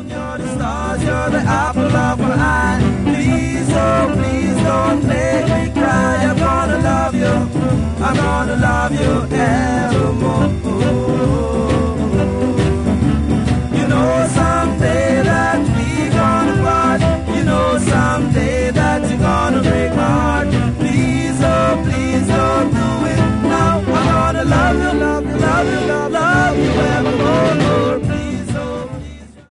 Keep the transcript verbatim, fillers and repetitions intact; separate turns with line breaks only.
You're the stars, you're the apple of my eye. Please, oh, please don't make me cry. I'm gonna love you, I'm gonna love you